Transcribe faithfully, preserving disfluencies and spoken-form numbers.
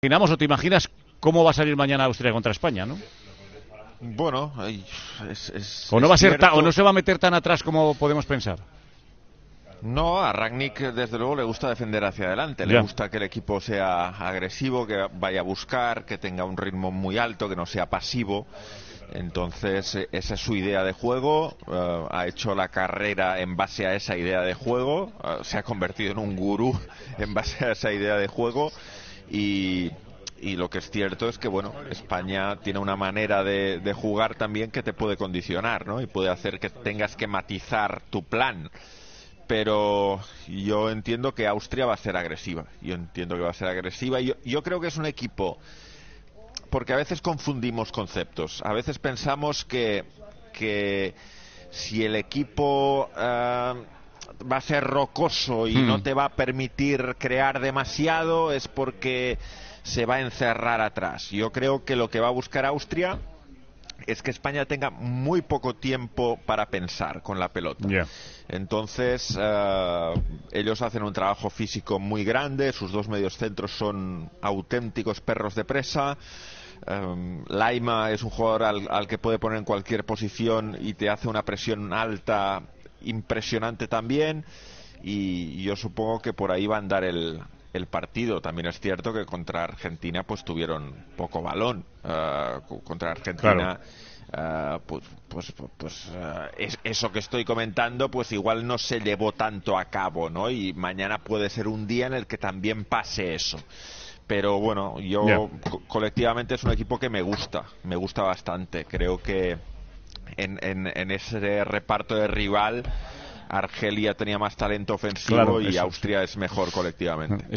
Imaginamos o te imaginas cómo va a salir mañana Austria contra España, ¿no? Bueno, es, es, o no es va a ser cierto. ta, o no se va a meter tan atrás como podemos pensar. No, a Rangnick desde luego le gusta defender hacia adelante, Ya. le gusta que el equipo sea agresivo, que vaya a buscar, que tenga un ritmo muy alto, que no sea pasivo. Entonces esa es su idea de juego, uh, ha hecho la carrera en base a esa idea de juego, uh, se ha convertido en un gurú en base a esa idea de juego y, y lo que es cierto es que bueno, España tiene una manera de, de jugar también que te puede condicionar, ¿no? Y puede hacer que tengas que matizar tu plan. Pero yo entiendo que Austria va a ser agresiva, yo entiendo que va a ser agresiva y yo, yo creo que es un equipo, porque a veces confundimos conceptos, a veces pensamos que, que si el equipo uh, va a ser rocoso y hmm. no te va a permitir crear demasiado es porque se va a encerrar atrás. Yo creo que lo que va a buscar Austria es que España tenga muy poco tiempo para pensar con la pelota. Yeah. Entonces, uh, ellos hacen un trabajo físico muy grande, sus dos mediocentros son auténticos perros de presa. Um, Laima es un jugador al, al que puede poner en cualquier posición y te hace una presión alta impresionante también. Y yo supongo que por ahí va a andar el, el partido. También es cierto que contra Argentina pues tuvieron poco balón. Uh, contra Argentina claro. uh, pues, pues, pues uh, es, eso que estoy comentando pues igual no se llevó tanto a cabo, ¿no? Y mañana puede ser un día en el que también pase eso. Pero bueno, yo yeah. co colectivamente es un equipo que me gusta, me gusta bastante. Creo que en, en, en ese reparto de rival Argelia tenía más talento ofensivo claro, y Austria es mejor colectivamente.